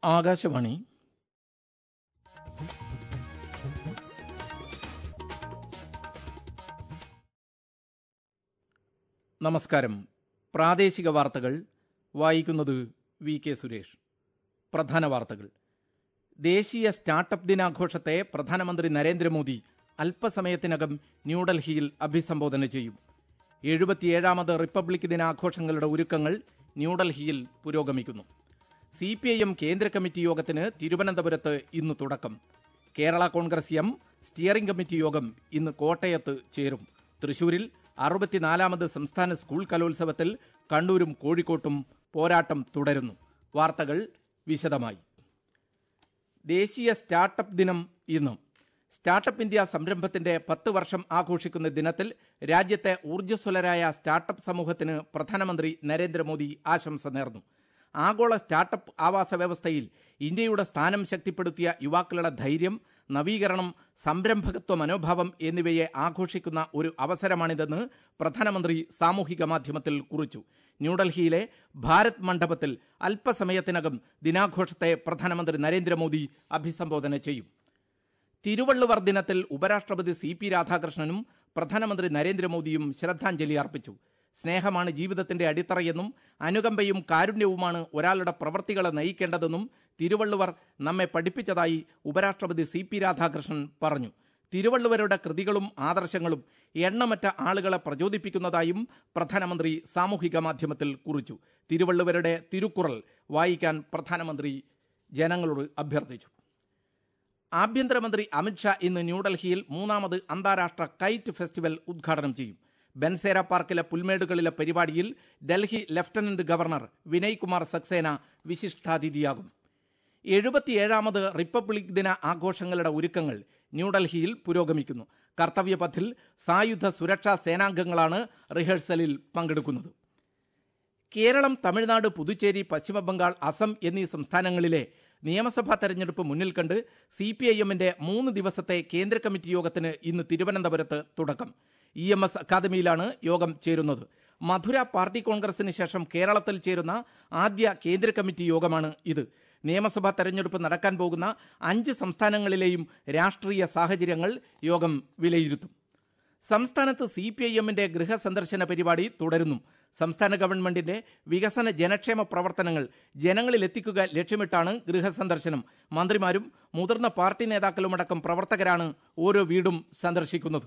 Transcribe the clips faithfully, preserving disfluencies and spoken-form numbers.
ആകാശവാണി. നമസ്കാരം. പ്രാദേശിക വാർത്തകൾ വായിക്കുന്നത് വി കെ സുരേഷ്. പ്രധാന വാർത്തകൾ. ദേശീയ സ്റ്റാർട്ടപ്പ് ദിനാഘോഷത്തെ പ്രധാനമന്ത്രി നരേന്ദ്രമോദി അല്പസമയത്തിനകം ന്യൂഡൽഹിയിൽ അഭിസംബോധന ചെയ്യും. എഴുപത്തിയേഴാമത് റിപ്പബ്ലിക് ദിനാഘോഷങ്ങളുടെ ഒരുക്കങ്ങൾ ന്യൂഡൽഹിയിൽ പുരോഗമിക്കുന്നു. സി പി ഐ എം കേന്ദ്ര കമ്മിറ്റി യോഗത്തിന് തിരുവനന്തപുരത്ത് ഇന്ന് തുടക്കം. Kerala Congress M steering committee യോഗം ഇന്ന് കോട്ടയത്ത് ചേരും. തൃശൂരിൽ അറുപത്തിനാലാമത് സംസ്ഥാന സ്കൂൾ കലോത്സവത്തിൽ കണ്ണൂരും കോഴിക്കോട്ടും പോരാട്ടം തുടരുന്നു. വാർത്തകൾ വിശദമായി. ദേശീയ സ്റ്റാർട്ടപ്പ് ദിനം ഇന്ന്. സ്റ്റാർട്ടപ്പ് ഇന്ത്യ സംരംഭത്തിന്റെ പത്ത് വർഷം ആഘോഷിക്കുന്ന ദിനത്തിൽ രാജ്യത്തെ ഊർജ്ജസ്വലരായ സ്റ്റാർട്ടപ്പ് സമൂഹത്തിന് പ്രധാനമന്ത്രി നരേന്ദ്രമോദി ആശംസ നേർന്നു. ആഗോള സ്റ്റാർട്ടപ്പ് ആവാസ വ്യവസ്ഥയിൽ ഇന്ത്യയുടെ സ്ഥാനം ശക്തിപ്പെടുത്തിയ യുവാക്കളുടെ ധൈര്യം, നവീകരണം, സംരംഭകത്വ മനോഭാവം എന്നിവയെ ആഘോഷിക്കുന്ന ഒരു അവസരമാണിതെന്ന് പ്രധാനമന്ത്രി സാമൂഹിക മാധ്യമത്തിൽ കുറിച്ചു. ന്യൂഡൽഹിയിലെ ഭാരത് മണ്ഡപത്തിൽ അല്പസമയത്തിനകം ദിനാഘോഷത്തെ പ്രധാനമന്ത്രി നരേന്ദ്രമോദി അഭിസംബോധന ചെയ്യും. തിരുവള്ളുവർ ദിനത്തിൽ ഉപരാഷ്ട്രപതി സി പി രാധാകൃഷ്ണനും പ്രധാനമന്ത്രി നരേന്ദ്രമോദിയും ശ്രദ്ധാഞ്ജലി അർപ്പിച്ചു. സ്നേഹമാണ് ജീവിതത്തിന്റെ അടിത്തറയെന്നും അനുകമ്പയും കാരുണ്യവുമാണ് ഒരാളുടെ പ്രവൃത്തികളെ നയിക്കേണ്ടതെന്നും തിരുവള്ളുവർ നമ്മെ പഠിപ്പിച്ചതായി ഉപരാഷ്ട്രപതി സി പി രാധാകൃഷ്ണൻ പറഞ്ഞു. തിരുവള്ളുവരുടെ കൃതികളും ആദർശങ്ങളും എണ്ണമറ്റ ആളുകളെ പ്രചോദിപ്പിക്കുന്നതായും പ്രധാനമന്ത്രി സാമൂഹിക മാധ്യമത്തിൽ കുറിച്ചു. തിരുവള്ളുവരുടെ തിരുക്കുറൾ വായിക്കാൻ പ്രധാനമന്ത്രി ജനങ്ങളോട് അഭ്യർത്ഥിച്ചു. ആഭ്യന്തരമന്ത്രി അമിത്ഷാ ഇന്ന് ന്യൂഡൽഹിയിൽ മൂന്നാമത് അന്താരാഷ്ട്ര കൈറ്റ് ഫെസ്റ്റിവൽ ഉദ്ഘാടനം ചെയ്യും. ബൻസേര പാർക്കിലെ പുൽമേടുകളിലെ പരിപാടിയിൽ ഡൽഹി ലഫ്റ്റനന്റ് ഗവർണർ വിനയ് കുമാർ സക്സേന വിശിഷ്ടാതിഥിയാകും. എഴുപത്തിയേഴാമത് റിപ്പബ്ലിക് ദിന ആഘോഷങ്ങളുടെ ഒരുക്കങ്ങൾ ന്യൂഡൽഹിയിൽ പുരോഗമിക്കുന്നു. കർത്തവ്യപഥിൽ സായുധ സുരക്ഷാ സേനാംഗങ്ങളാണ് റിഹേഴ്സലിൽ പങ്കെടുക്കുന്നത്. കേരളം, തമിഴ്നാട്, പുതുച്ചേരി, പശ്ചിമബംഗാൾ, അസം എന്നീ സംസ്ഥാനങ്ങളിലെ നിയമസഭാ തെരഞ്ഞെടുപ്പ് മുന്നിൽ കണ്ട് സി പി ഐ എമ്മിന്റെ മൂന്ന് ദിവസത്തെ കേന്ദ്ര കമ്മിറ്റി യോഗത്തിന് ഇന്ന് തിരുവനന്തപുരത്ത് തുടക്കം. ഇ എം എസ് അക്കാദമിയിലാണ് യോഗം ചേരുന്നത്. മധുര പാർട്ടി കോൺഗ്രസിന് ശേഷം കേരളത്തിൽ ചേരുന്ന ആദ്യ കേന്ദ്ര കമ്മിറ്റി യോഗമാണ് ഇത്. നിയമസഭാ തെരഞ്ഞെടുപ്പ് നടക്കാൻ പോകുന്ന അഞ്ച് സംസ്ഥാനങ്ങളിലെയും രാഷ്ട്രീയ സാഹചര്യങ്ങൾ യോഗം വിലയിരുത്തും. സംസ്ഥാനത്ത് സി പി ഐ എമ്മിന്റെ ഗൃഹസന്ദർശന പരിപാടി തുടരുന്നു. സംസ്ഥാന ഗവൺമെന്റിന്റെ വികസന ജനക്ഷേമ പ്രവർത്തനങ്ങൾ ജനങ്ങളിലെത്തിക്കുക ലക്ഷ്യമിട്ടാണ് ഗൃഹസന്ദർശനം. മന്ത്രിമാരും മുതിർന്ന പാർട്ടി നേതാക്കളുമടക്കം പ്രവർത്തകരാണ് ഓരോ വീടും സന്ദർശിക്കുന്നത്.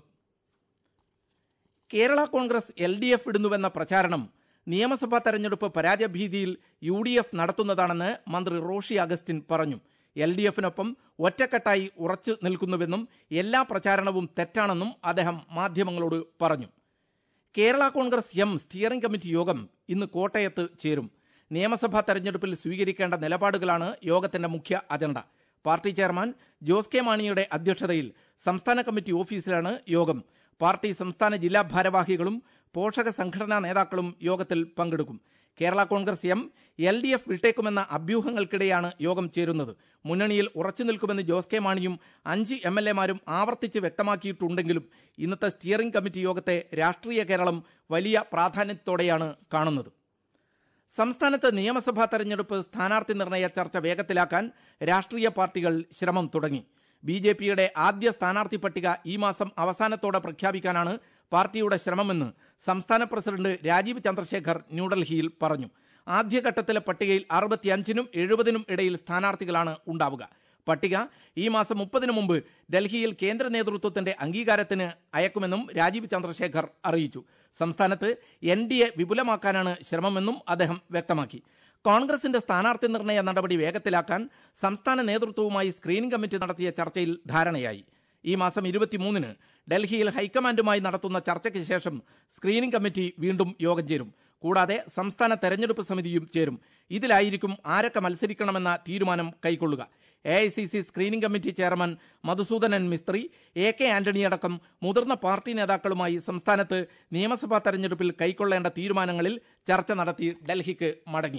Kerala Congress L D F ഇടുന്നുവെന്ന പ്രചാരണം നിയമസഭാ തെരഞ്ഞെടുപ്പ് പരാജയഭീതിയിൽ യു ഡി എഫ് നടത്തുന്നതാണെന്ന് മന്ത്രി റോഷി അഗസ്റ്റിൻ പറഞ്ഞു. എൽ ഡി എഫിനൊപ്പം ഒറ്റക്കെട്ടായി ഉറച്ചു നിൽക്കുന്നുവെന്നും എല്ലാ പ്രചാരണവും തെറ്റാണെന്നും അദ്ദേഹം മാധ്യമങ്ങളോട് പറഞ്ഞു. Kerala Congress M steering committee യോഗം ഇന്ന് കോട്ടയത്ത് ചേരും. നിയമസഭാ തെരഞ്ഞെടുപ്പിൽ സ്വീകരിക്കേണ്ട നിലപാടുകളാണ് യോഗത്തിന്റെ മുഖ്യ agenda. Party chairman Jose K മാണിയുടെ അധ്യക്ഷതയിൽ സംസ്ഥാന കമ്മിറ്റി ഓഫീസിലാണ് യോഗം. പാർട്ടി സംസ്ഥാന ജില്ലാ ഭാരവാഹികളും പോഷക സംഘടനാ നേതാക്കളും യോഗത്തിൽ പങ്കെടുക്കും. Kerala Congress M L D F വിട്ടേക്കുമെന്ന അഭ്യൂഹങ്ങൾക്കിടെയാണ് യോഗം ചേരുന്നത്. മുന്നണിയിൽ ഉറച്ചു നിൽക്കുമെന്ന് ജോസ് കെ മാണിയും അഞ്ച് എം എൽ എമാരും ആവർത്തിച്ച് വ്യക്തമാക്കിയിട്ടുണ്ടെങ്കിലും ഇന്നത്തെ സ്റ്റിയറിംഗ് കമ്മിറ്റി യോഗത്തെ രാഷ്ട്രീയ കേരളം വലിയ പ്രാധാന്യത്തോടെയാണ് കാണുന്നത്. സംസ്ഥാനത്ത് നിയമസഭാ തെരഞ്ഞെടുപ്പ് സ്ഥാനാർത്ഥി നിർണയ ചർച്ച വേഗത്തിലാക്കാൻ രാഷ്ട്രീയ പാർട്ടികൾ ശ്രമം തുടങ്ങി. ബി ജെ പിയുടെ ആദ്യ സ്ഥാനാർത്ഥി പട്ടിക ഈ മാസം അവസാനത്തോടെ പ്രഖ്യാപിക്കാനാണ് പാർട്ടിയുടെ ശ്രമമെന്ന് സംസ്ഥാന പ്രസിഡന്റ് രാജീവ് ചന്ദ്രശേഖർ ന്യൂഡൽഹിയിൽ പറഞ്ഞു. ആദ്യഘട്ടത്തിലെ പട്ടികയിൽ അറുപത്തിയഞ്ചിനും എഴുപതിനും ഇടയിൽ സ്ഥാനാർത്ഥികളാണ് ഉണ്ടാവുക. പട്ടിക ഈ മാസം മുപ്പതിനു മുമ്പ് ഡൽഹിയിൽ കേന്ദ്ര നേതൃത്വത്തിന്റെ അംഗീകാരത്തിന് അയക്കുമെന്നും രാജീവ് ചന്ദ്രശേഖർ അറിയിച്ചു. സംസ്ഥാനത്ത് എൻ ഡി എ വിപുലമാക്കാനാണ് ശ്രമമെന്നും അദ്ദേഹം വ്യക്തമാക്കി. കോൺഗ്രസിന്റെ സ്ഥാനാർത്ഥി നിർണയ നടപടി വേഗത്തിലാക്കാൻ സംസ്ഥാന നേതൃത്വവുമായി സ്ക്രീനിംഗ് കമ്മിറ്റി നടത്തിയ ചർച്ചയിൽ ധാരണയായി. ഈ മാസം ഇരുപത്തിമൂന്നിന് ഡൽഹിയിൽ ഹൈക്കമാൻഡുമായി നടത്തുന്ന ചർച്ചയ്ക്ക് ശേഷം സ്ക്രീനിംഗ് കമ്മിറ്റി വീണ്ടും യോഗം ചേരും. കൂടാതെ സംസ്ഥാന തെരഞ്ഞെടുപ്പ് സമിതിയും ചേരും. ഇതിലായിരിക്കും ആരൊക്കെ മത്സരിക്കണമെന്ന തീരുമാനം കൈക്കൊള്ളുക. A I C C screening committee chairman Madhusudanan Mistry, A K Antony അടക്കം മുതിർന്ന പാർട്ടി നേതാക്കളുമായി സംസ്ഥാനത്ത് നിയമസഭാ തെരഞ്ഞെടുപ്പിൽ കൈക്കൊള്ളേണ്ട തീരുമാനങ്ങളിൽ ചർച്ച നടത്തി ഡൽഹിക്ക് മടങ്ങി.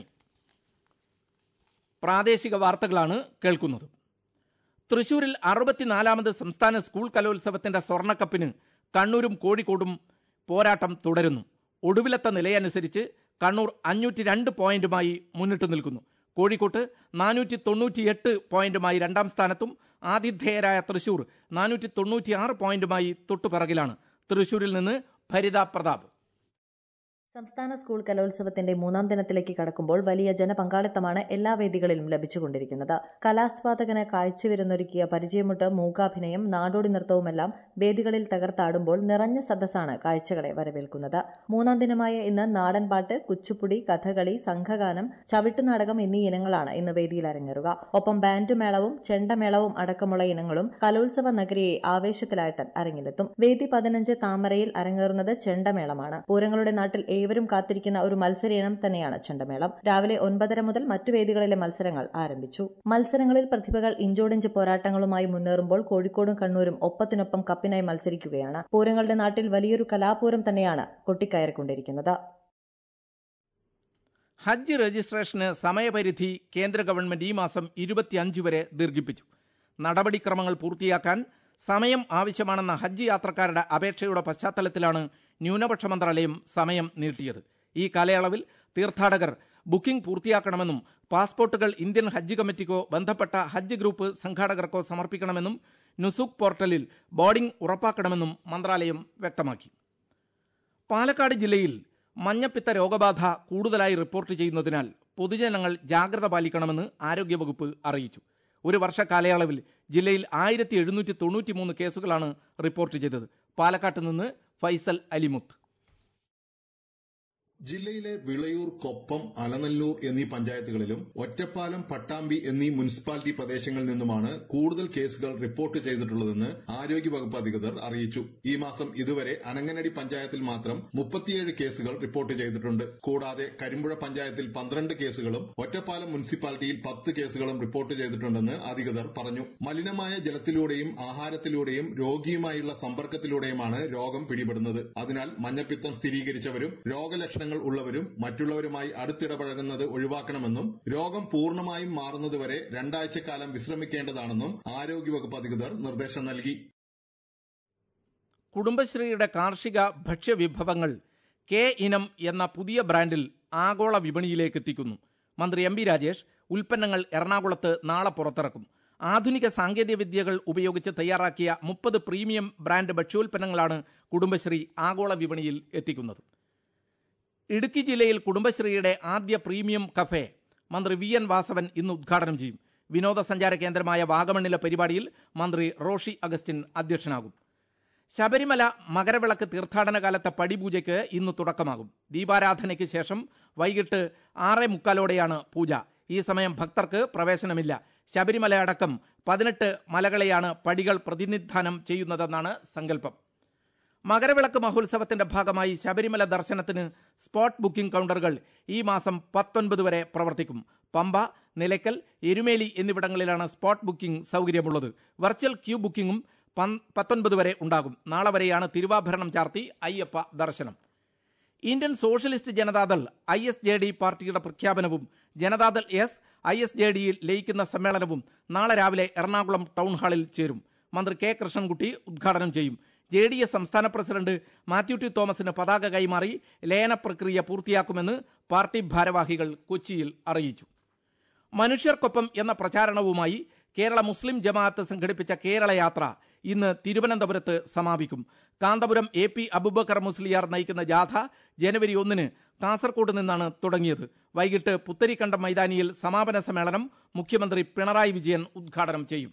പ്രാദേശിക വാർത്തകളാണ് കേൾക്കുന്നത്. തൃശൂരിൽ അറുപത്തിനാലാമത് സംസ്ഥാന സ്കൂൾ കലോത്സവത്തിന്റെ സ്വർണ്ണക്കപ്പിന് കണ്ണൂരും കോഴിക്കോടും പോരാട്ടം തുടരുന്നു. ഒടുവിലത്തെ നിലയനുസരിച്ച് കണ്ണൂർ അഞ്ഞൂറ്റി രണ്ട് പോയിന്റുമായി മുന്നിട്ട് നിൽക്കുന്നു. കോഴിക്കോട്ട് നാനൂറ്റി തൊണ്ണൂറ്റിയെട്ട് പോയിന്റുമായി രണ്ടാം സ്ഥാനത്തും ആതിഥേയരായ തൃശൂർ നാനൂറ്റി തൊണ്ണൂറ്റിയാറ് പോയിന്റുമായി തൊട്ടുപിറകിലാണ്. തൃശൂരിൽ നിന്ന് ഭരിത പ്രതാപ്. സംസ്ഥാന സ്കൂൾ കലോത്സവത്തിന്റെ മൂന്നാം ദിനത്തിലേക്ക് കടക്കുമ്പോൾ വലിയ ജനപങ്കാളിത്തമാണ് എല്ലാ വേദികളിലും ലഭിച്ചുകൊണ്ടിരിക്കുന്നത്. കലാസ്വാദകന് കാഴ്ചവിരുന്നൊരുക്കിയ പരിചയമുട്ട്, മൂകാഭിനയം, നാടോടി നൃത്തവുമെല്ലാം വേദികളിൽ തകർത്താടുമ്പോൾ നിറഞ്ഞ സദസ്സാണ് കാഴ്ചകളെ വരവേൽക്കുന്നത്. മൂന്നാം ദിനമായ ഇന്ന് നാടൻപാട്ട്, കുച്ചുപ്പുടി, കഥകളി, സംഘഗാനം, ചവിട്ടുനാടകം എന്നീ ഇനങ്ങളാണ് ഇന്ന് വേദിയിൽ അരങ്ങേറുക. ഒപ്പം ബാൻഡുമേളവും ചെണ്ടമേളവും അടക്കമുള്ള ഇനങ്ങളും കലോത്സവ നഗരിയെ ആവേശത്തിലാഴ്ത്താൻ അരങ്ങിലെത്തും. വേദി പതിനഞ്ച് താമരയിൽ അരങ്ങേറുന്നത് ചെണ്ടമേളമാണ്. പൂരങ്ങളുടെ നാട്ടിൽ ഏവരും കാത്തിരിക്കുന്ന ഒരു മത്സര ഇനം തന്നെയാണ് ചെണ്ടമേളം. രാവിലെ ഒൻപതര മുതൽ മറ്റു വേദികളിലെ മത്സരങ്ങൾ ആരംഭിച്ചു. മത്സരങ്ങളിൽ പ്രതിഭകൾ ഇഞ്ചോടിഞ്ച് പോരാട്ടങ്ങളുമായി മുന്നേറുമ്പോൾ കോഴിക്കോടും കണ്ണൂരും ഒപ്പത്തിനൊപ്പം കപ്പിനായി മത്സരിക്കുകയാണ്. പൂരങ്ങളുടെ നാട്ടിൽ വലിയൊരു കലാപൂരം തന്നെയാണ് കൊട്ടിക്കയറിക്കൊണ്ടിരിക്കുന്നത്. ഹജ്ജ് രജിസ്ട്രേഷന് സമയപരിധി കേന്ദ്ര ഗവൺമെന്റ് ഈ മാസം ഇരുപത്തിയഞ്ച് വരെ ദീർഘിപ്പിച്ചു. നടപടിക്രമങ്ങൾ പൂർത്തിയാക്കാൻ സമയം ആവശ്യമാണെന്ന ഹജ്ജ് യാത്രക്കാരുടെ അപേക്ഷയുടെ പശ്ചാത്തലത്തിലാണ് ന്യൂനപക്ഷ മന്ത്രാലയം സമയം നീട്ടിയത്. ഈ കാലയളവിൽ തീർത്ഥാടകർ ബുക്കിംഗ് പൂർത്തിയാക്കണമെന്നും പാസ്പോർട്ടുകൾ ഇന്ത്യൻ ഹജ്ജ് കമ്മിറ്റിക്കോ ബന്ധപ്പെട്ട ഹജ്ജ് ഗ്രൂപ്പ് സംഘാടകർക്കോ സമർപ്പിക്കണമെന്നും നുസുക് പോർട്ടലിൽ ബോർഡിംഗ് ഉറപ്പാക്കണമെന്നും മന്ത്രാലയം വ്യക്തമാക്കി. പാലക്കാട് ജില്ലയിൽ മഞ്ഞപ്പിത്ത രോഗബാധ കൂടുതലായി റിപ്പോർട്ട് ചെയ്യുന്നതിനാൽ പൊതുജനങ്ങൾ ജാഗ്രത പാലിക്കണമെന്ന് ആരോഗ്യവകുപ്പ് അറിയിച്ചു. ഒരു വർഷ കാലയളവിൽ ജില്ലയിൽ ആയിരത്തി എഴുന്നൂറ്റി തൊണ്ണൂറ്റി മൂന്ന് കേസുകളാണ് റിപ്പോർട്ട് ചെയ്തത്. പാലക്കാട്ട് നിന്ന് ഫൈസൽ അലിമുത്ത്. ജില്ലയിലെ വിളയൂർ, കൊപ്പം, അലനല്ലൂർ എന്നീ പഞ്ചായത്തുകളിലും ഒറ്റപ്പാലം, പട്ടാമ്പി എന്നീ മുനിസിപ്പാലിറ്റി പ്രദേശങ്ങളിൽ നിന്നുമാണ് കൂടുതൽ കേസുകൾ റിപ്പോർട്ട് ചെയ്തിട്ടുള്ളതെന്ന് ആരോഗ്യവകുപ്പ് അധികൃതർ അറിയിച്ചു. ഈ മാസം ഇതുവരെ അനങ്ങനടി പഞ്ചായത്തിൽ മാത്രം മുപ്പത്തിയേഴ് കേസുകൾ റിപ്പോർട്ട് ചെയ്തിട്ടുണ്ട്. കൂടാതെ കരിമ്പുഴ പഞ്ചായത്തിൽ പന്ത്രണ്ട് കേസുകളും ഒറ്റപ്പാലം മുനിസിപ്പാലിറ്റിയിൽ പത്ത് കേസുകളും റിപ്പോർട്ട് ചെയ്തിട്ടുണ്ടെന്ന് അധികൃതർ പറഞ്ഞു. മലിനമായ ജലത്തിലൂടെയും ആഹാരത്തിലൂടെയും രോഗിയുമായുള്ള സമ്പർക്കത്തിലൂടെയുമാണ് രോഗം പിടിപെടുന്നത്. അതിനാൽ മഞ്ഞപ്പിത്തം സ്ഥിരീകരിച്ചവരും രോഗലക്ഷണങ്ങൾ ഉള്ളവരും മറ്റുള്ളവരുമായി അടുത്തിടപഴകുന്നത് ഒഴിവാക്കണമെന്നും രോഗം പൂർണ്ണമായും മാറുന്നതുവരെ രണ്ടാഴ്ചക്കാലം വിശ്രമിക്കേണ്ടതാണെന്നും ആരോഗ്യവകുപ്പ് അധികൃതർ നിർദ്ദേശം നൽകി. കുടുംബശ്രീയുടെ കാർഷിക ഭക്ഷ്യവിഭവങ്ങൾ കെ ഇനം എന്ന പുതിയ ബ്രാൻഡിൽ ആഗോള വിപണിയിലേക്ക് എത്തിക്കുന്നു. മന്ത്രി എം ബി രാജേഷ് ഉൽപ്പന്നങ്ങൾ എറണാകുളത്ത് നാളെ പുറത്തിറക്കും. ആധുനിക സാങ്കേതിക വിദ്യകൾ ഉപയോഗിച്ച് തയ്യാറാക്കിയ മുപ്പത് പ്രീമിയം ബ്രാൻഡ് ഭക്ഷ്യോൽപ്പന്നങ്ങളാണ് കുടുംബശ്രീ ആഗോള വിപണിയിൽ എത്തിക്കുന്നത്. ഇടുക്കി ജില്ലയിൽ കുടുംബശ്രീയുടെ ആദ്യ പ്രീമിയം കഫേ മന്ത്രി വി എൻ വാസവൻ ഇന്ന് ഉദ്ഘാടനം ചെയ്യും. വിനോദസഞ്ചാര കേന്ദ്രമായ വാഗമണ്ണിലെ പരിപാടിയിൽ മന്ത്രി റോഷി അഗസ്റ്റിൻ അധ്യക്ഷനാകും. ശബരിമല മകരവിളക്ക് തീർത്ഥാടന കാലത്തെ പടിപൂജയ്ക്ക് ഇന്ന് തുടക്കമാകും. ദീപാരാധനയ്ക്ക് ശേഷം വൈകിട്ട് ആറേ മുക്കാലോടെയാണ് പൂജ. ഈ സമയം ഭക്തർക്ക് പ്രവേശനമില്ല. ശബരിമല അടക്കം പതിനെട്ട് മലകളെയാണ് പടികൾ പ്രതിനിധാനം ചെയ്യുന്നതെന്നാണ് സങ്കല്പം. മകരവിളക്ക് മഹോത്സവത്തിന്റെ ഭാഗമായി ശബരിമല ദർശനത്തിന് സ്പോട്ട് ബുക്കിംഗ് കൗണ്ടറുകൾ ഈ മാസം പത്തൊൻപത് വരെ പ്രവർത്തിക്കും. പമ്പ, നിലയ്ക്കൽ, എരുമേലി എന്നിവിടങ്ങളിലാണ് സ്പോട്ട് ബുക്കിംഗ് സൗകര്യമുള്ളത്. വെർച്വൽ ക്യൂ ബുക്കിംഗും പത്തൊൻപത് വരെ ഉണ്ടാകും. നാളെ വരെയാണ് തിരുവാഭരണം ചാർത്തി അയ്യപ്പ ദർശനം. Indian socialist Janata Dal I S J D പാർട്ടിയുടെ പ്രഖ്യാപനവും Janata Dal S I S J ഡിയിൽ ലയിക്കുന്ന സമ്മേളനവും നാളെ രാവിലെ എറണാകുളം ടൗൺ ഹാളിൽ ചേരും. മന്ത്രി കെ കൃഷ്ണൻകുട്ടി ഉദ്ഘാടനം ചെയ്യും. ജെ ഡി എസ് സംസ്ഥാന പ്രസിഡന്റ് മാത്യു ടി തോമസിന് പതാക കൈമാറി ലയന പ്രക്രിയ പൂർത്തിയാക്കുമെന്ന് പാർട്ടി ഭാരവാഹികൾ കൊച്ചിയിൽ അറിയിച്ചു. മനുഷ്യർക്കൊപ്പം എന്ന പ്രചാരണവുമായി കേരള മുസ്ലിം ജമാഅത്ത് സംഘടിപ്പിച്ച കേരള യാത്ര ഇന്ന് തിരുവനന്തപുരത്ത് സമാപിക്കും. കാന്തപുരം എ പി അബൂബക്കർ മുസ്ലിയാർ നയിക്കുന്ന ജാഥ ജനുവരി ഒന്നിന് കാസർകോട് നിന്നാണ് തുടങ്ങിയത്. വൈകിട്ട് പുത്തരിക്കണ്ടം മൈതാനിയിൽ സമാപന സമ്മേളനം മുഖ്യമന്ത്രി പിണറായി വിജയൻ ഉദ്ഘാടനം ചെയ്യും.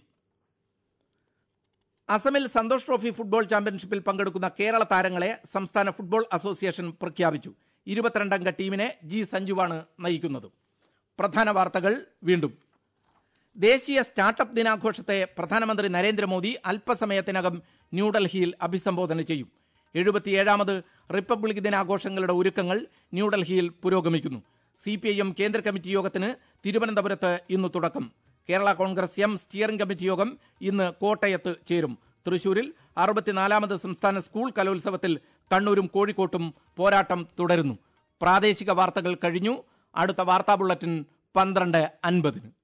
അസമിൽ സന്തോഷ് ട്രോഫി ഫുട്ബോൾ ചാമ്പ്യൻഷിപ്പിൽ പങ്കെടുക്കുന്ന കേരള താരങ്ങളെ സംസ്ഥാന ഫുട്ബോൾ അസോസിയേഷൻ പ്രഖ്യാപിച്ചു. ഇരുപത്തിരണ്ടംഗ ടീമിനെ ജി സഞ്ജുവാണ് നയിക്കുന്നത്. പ്രധാന വാർത്തകൾ വീണ്ടും. ദേശീയ സ്റ്റാർട്ടപ്പ് ദിനാഘോഷത്തെ പ്രധാനമന്ത്രി നരേന്ദ്രമോദി അല്പസമയത്തിനകം ന്യൂഡൽഹിയിൽ അഭിസംബോധന ചെയ്യും. എഴുപത്തിയേഴാമത് റിപ്പബ്ലിക് ദിനാഘോഷങ്ങളുടെ ഒരുക്കങ്ങൾ ന്യൂഡൽഹിയിൽ പുരോഗമിക്കുന്നു. സി പി ഐ എം കേന്ദ്ര കമ്മിറ്റി യോഗത്തിന് തിരുവനന്തപുരത്ത് ഇന്ന് തുടക്കം. Kerala Congress M steering committee യോഗം ഇന്ന് കോട്ടയത്ത് ചേരും. തൃശൂരിൽ അറുപത്തിനാലാമത് സംസ്ഥാന സ്കൂൾ കലോത്സവത്തിൽ കണ്ണൂരും കോഴിക്കോട്ടും പോരാട്ടം തുടരുന്നു. പ്രാദേശിക വാർത്തകൾ കഴിഞ്ഞു. അടുത്ത വാർത്താ ബുള്ളറ്റിൻ പന്ത്രണ്ട് അൻപതിന്.